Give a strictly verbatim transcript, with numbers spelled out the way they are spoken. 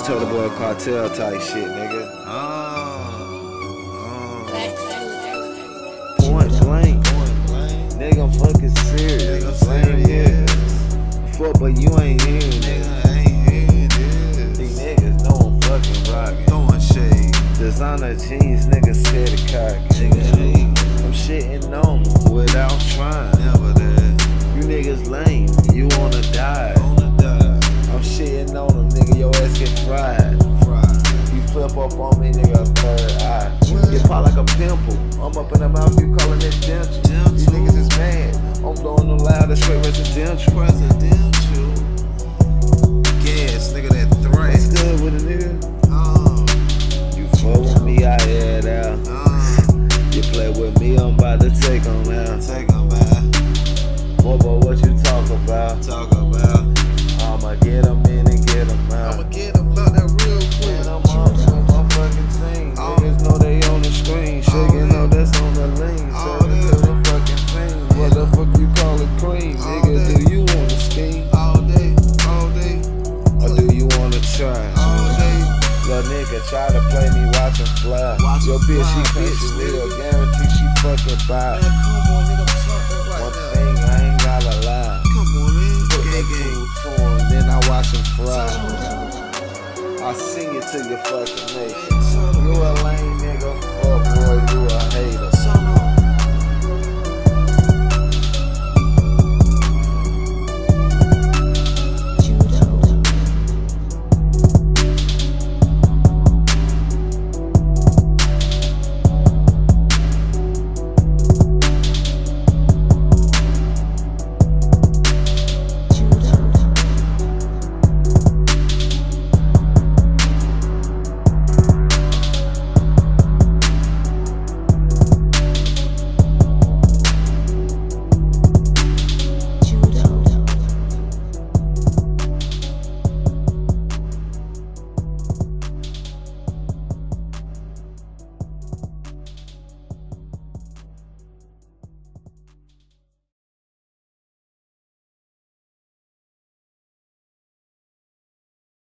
tell the boy cartel type shit, nigga. Oh, oh. Point blank. Nigga, I'm fucking serious. Nigga, Same serious. nigga. Fuck, but you ain't hearing it. Nigga, I ain't hearing this. These niggas know I'm fucking rockin'. Throwing shade. Designer jeans, nigga steady cockin'. Nigga, hey. I'm shitting on them without trying. Never that. You niggas lame, you wanna die. Wanna die. I'm shitting on them, nigga, your ass get fried. Fried. You flip up on me, nigga, third eye. Get pop like a pimple. I'm up in the mouth, you callin' it dental. These niggas is mad. I'm blowing them loud, that's straight residential. Presidential. Gas, nigga, that threat. What's good with a nigga? Oh. You fuck with me, I head out. Uh. You play with me, I'm about to take them out. Take 'em back. What about what you talk about? Talk about. I'ma get them in and get them out. I'ma get 'em out that real quick. Man, I'm up with my fucking team. Oh. Niggas know they on the screen. Shaking Oh, up, that's on the lean. Oh, Serving yeah. to the fucking thing. What the fuck you call it cream? All Nigga, day. do you wanna scheme? All day, all day, Or do you wanna try? all day. Little nigga try to play me, watch him fly. Watch Your him bitch, fly, she bitch, country real. nigga. Guarantee she fucking buy. Man, come on, nigga, talk that right One now. thing, I ain't gotta lie. Come on, man. Put Gang, that gang. food to him, then I watch him fry. I sing it to you fucking nigga. You a lame nigga.